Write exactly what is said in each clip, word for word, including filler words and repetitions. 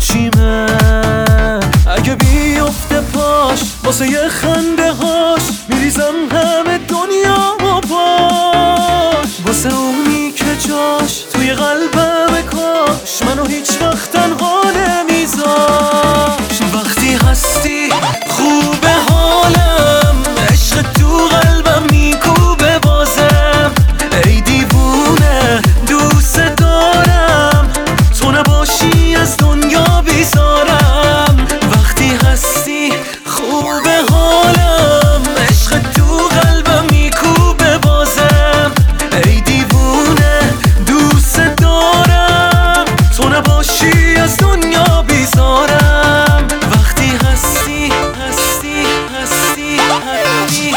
باشیمه. اگه بیفته پاش واسه یه خنده هاش میریزم همه دنیا و پاش. واسه اونی که جاش توی قلبم کاش منو هیچ وقت تنها نمیذاش. وقتی هستی خوبه حالم، عشق تو قلبم میکوبه بازم. ای دیوونه دوست دارم، تو نباشی از دنیا بیزارم. وقتی هستی خوبه حالم، عشق تو قلبم میکوبه بازم. ای دیوونه دوست دارم، تو نباشی از دنیا بیزارم. وقتی هستی هستی هستی هستی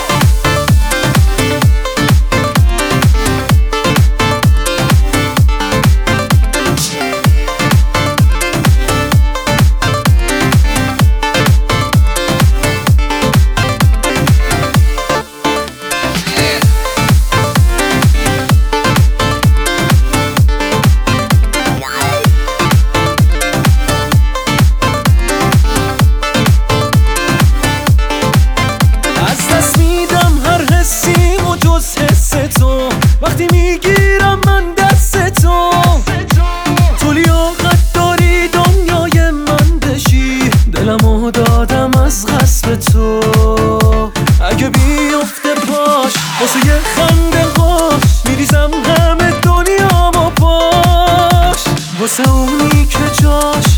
وقتی میگیرم من دست تو. تو لیاقت داری دنیای من بشی، دلمو دادم از غصب تو. اگه بیفته پاش واسه یه خنده هاش میریزم همه دنیا با پاش. واسه اونی که جاش